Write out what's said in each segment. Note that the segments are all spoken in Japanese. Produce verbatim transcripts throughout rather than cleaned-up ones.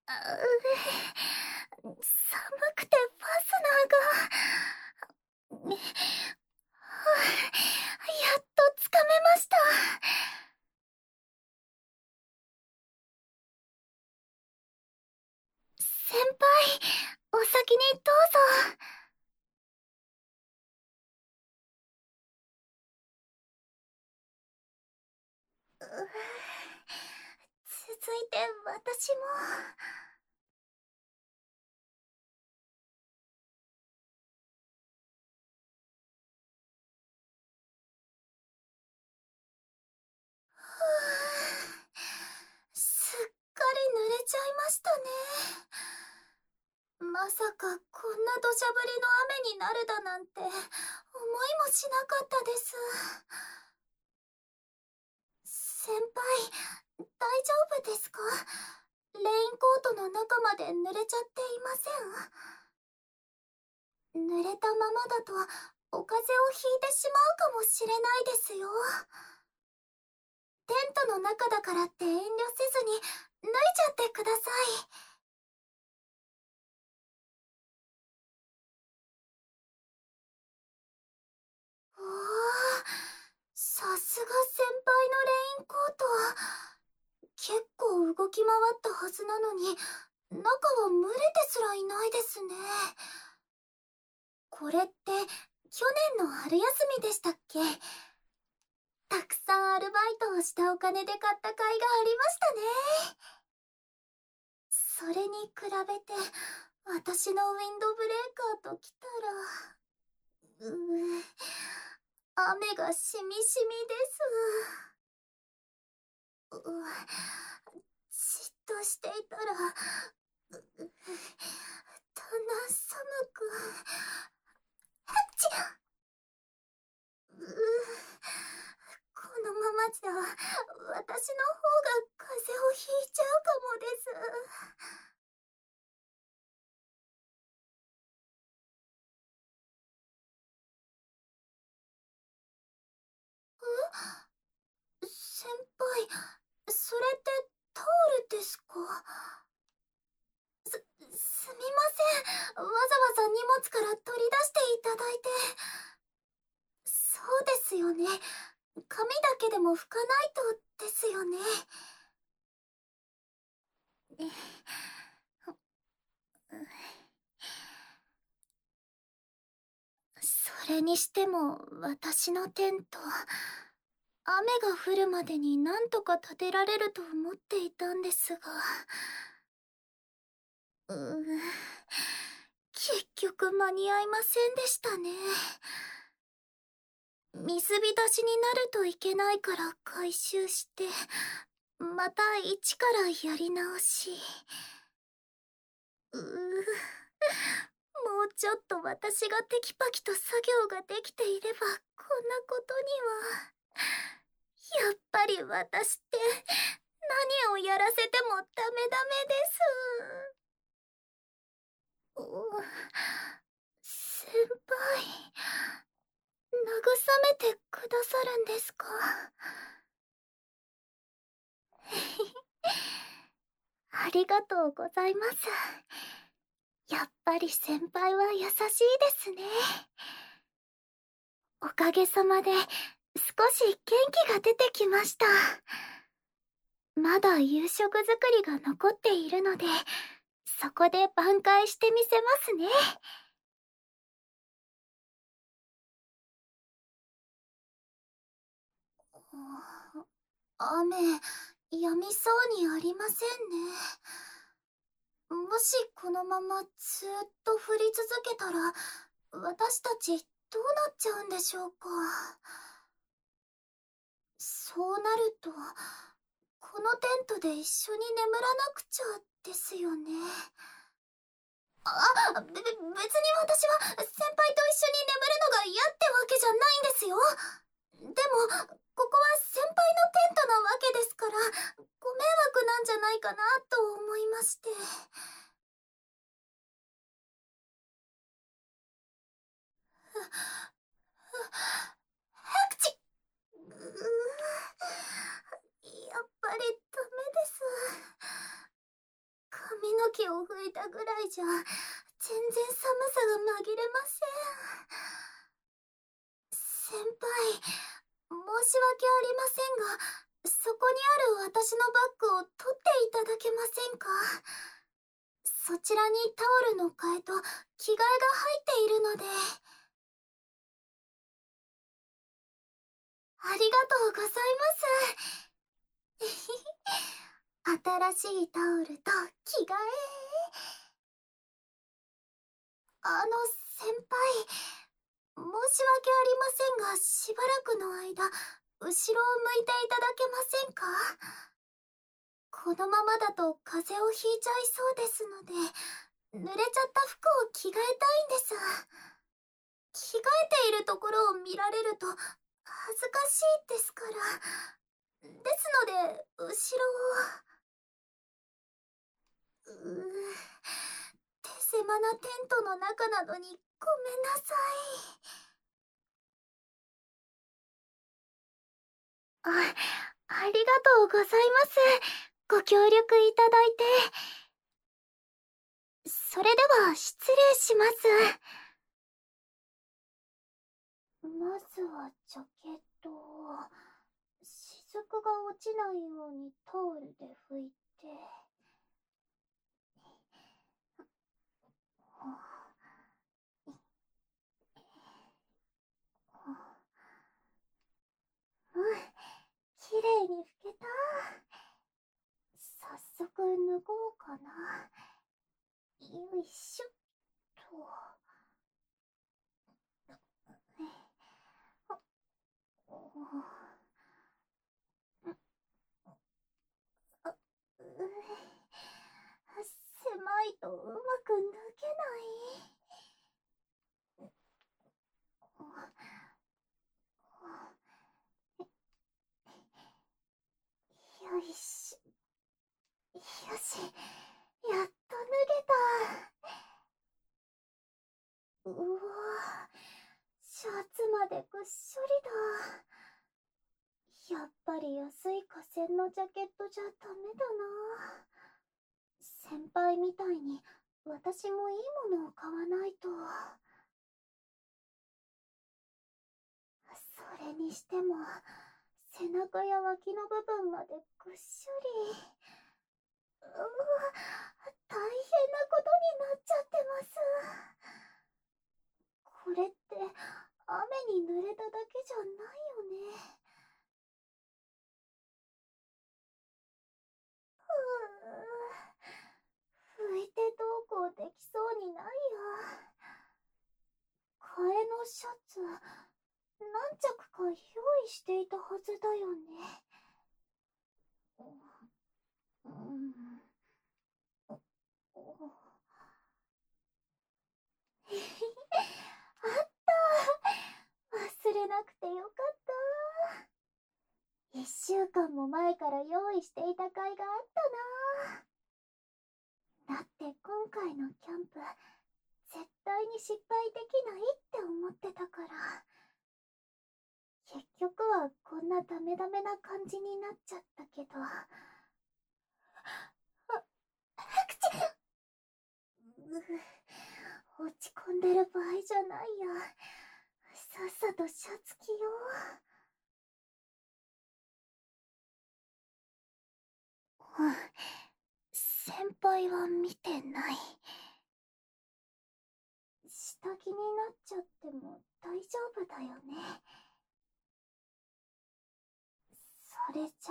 う寒くてファスナーが。はあ、やっとつかめました。先輩、お先にどうぞ。うう続いて私も。はあ、すっかり濡れちゃいましたね。まさかこんな土砂降りの雨になるだなんて思いもしなかったです。先輩、大丈夫ですか？レインコートの中まで濡れちゃっていません？濡れたままだとお風邪をひいてしまうかもしれないですよ。テントの中だからって遠慮せずに脱いじゃってください。おー、さすが先輩のレインコート。結構動き回ったはずなのに中は蒸れてすらいないですね。これって去年の春休みでしたっけ？たくさんアルバイトをしたお金で買った甲斐がありましたね。それに比べて私のウィンドブレーカーときたら、うう雨がしみしみです。うじっとしていたら、ううだんだん寒く。はっちゃうこのままじゃ私の方が風邪をひいちゃうかもです。え、先輩、それってタオルですか？す、すみません。わざわざ荷物から取り出していただいて。そうですよね。髪だけでも拭かないとですよね。それにしても私のテント、雨が降るまでになんとか建てられると思っていたんですが、うー結局間に合いませんでしたね。水浸しになるといけないから回収して、また一からやり直し。うーもうちょっと私がテキパキと作業ができていればこんなことには。やっぱり私って何をやらせてもダメダメです。お先輩、慰めてくださるんですか？ありがとうございます。やっぱり先輩は優しいですね。おかげさまで少し元気が出てきました。まだ夕食作りが残っているので、そこで挽回してみせますね。雨、止みそうにありませんね。もしこのままずっと降り続けたら、私たちどうなっちゃうんでしょうか。そうなると、このテントで一緒に眠らなくちゃですよね。あ、べ、べ別に私は先輩と一緒に眠るのが嫌ってわけじゃないんですよ。でも、ここは先輩のテントなわけですから、ご迷惑なんじゃないかなと思いまして。はくちうーやっぱりダメです。髪の気を吹いたぐらいじゃ全然寒さが紛れません。先輩、申し訳ありませんが、そこにある私のバッグを取っていただけませんか？そちらにタオルの替えと着替えが入っているので。ありがとうございます。新しいタオルと着替え。あの、先輩、申し訳ありませんが、しばらくの間、後ろを向いていただけませんか？このままだと風邪をひいちゃいそうですので、濡れちゃった服を着替えたいんです。着替えているところを見られると恥ずかしいですから。ですので、後ろを。うー、手狭なテントの中なのにごめんなさい。あ、ありがとうございます。ご協力いただいて。それでは失礼します。まずはジャケットを雫が落ちないようにタオルで拭いて。うん、きれいに拭けた。早速脱ごうかな。よいしょっと。あ、う狭いとうまく脱げない。よいしょ。よし、やっと脱げた。うわ、シャツまでぐっしょりだ。やっぱり安い化繊のジャケットじゃダメだな。先輩みたいに私もいいものを買わないと。それにしても背中や脇の部分までぐっしょり。うわ、大変なことになっちゃってます。これって雨に濡れただけじゃないよね。うー、拭いてどうこうできそうにないや。替えのシャツ何着か用意していたはずだよね。うん、あった。忘れなくてよかった。一週間も前から用意していた甲斐があったな。だって今回のキャンプ絶対に失敗できないって思ってたから。結局はこんなダメダメな感じになっちゃったけど。あ、ハクチャ。う落ち込んでる場合じゃないや。さっさとシャツ着よう。うん、先輩は見てない。下着になっちゃっても大丈夫だよね。それじゃ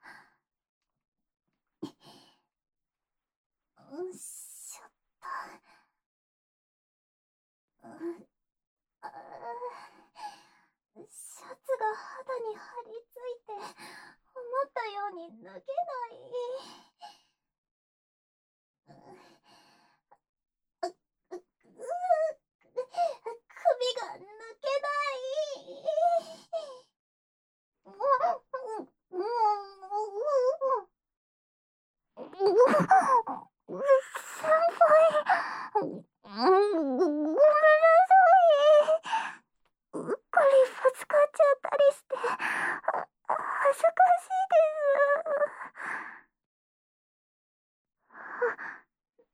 あ、うんしょっと。うん、あー、シャツが肌に張り付いて思ったように脱げない。ううう首が抜けない。うん、先輩、うん、ごめんなさい。うっかりぶつかっちゃったりして、あ恥ずかしいです。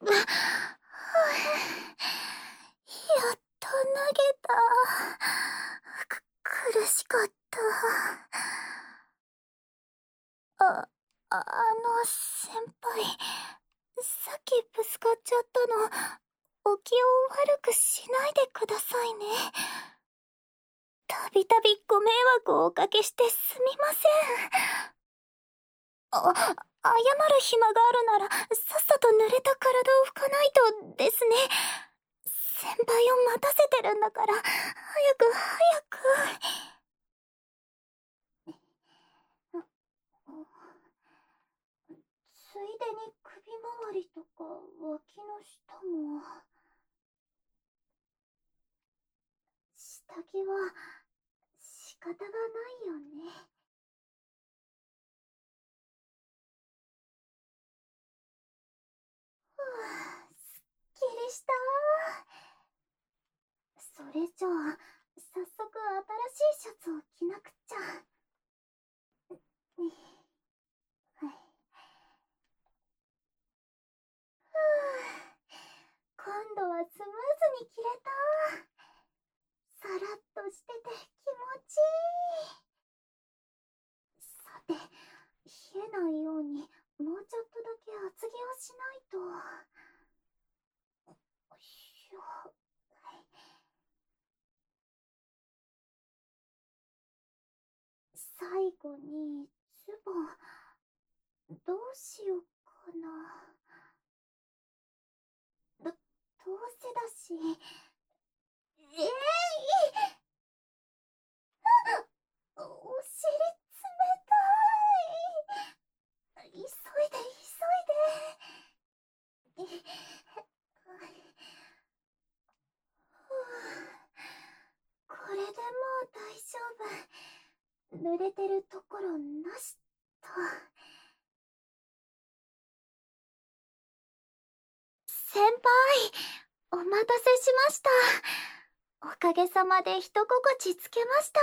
っと投げた。く、苦しかった。あ、あの、先輩、さっきぶつかっちゃったの、お気を悪くしないでくださいね。たびたびご迷惑をおかけしてすみません。あ、謝る暇があるなら、さっさと濡れた体を拭かないとですね。先輩を待たせてるんだから、早く早く。ついでに首周りとか脇の下も。下着は仕方がないよね。ふぅ、すっきりした。それじゃあ早速新しいシャツを着なくっちゃ。はい。ふぅ、今度はスムーズに着れた。さらっとしてて気持ちいい。さて、冷えないようにもうちょっとだけ厚着をしないと。ひょ。最後にズボンどうしようかな。ど、どうせだし。ええい、お尻冷たい。急いで急いで。これでもう大丈夫。濡れてるところなしと。先輩、お待たせしました。おかげさまで人心地つけました。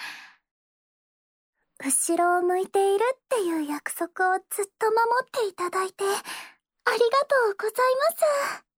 後ろを向いているっていう約束をずっと守っていただいて、ありがとうございます。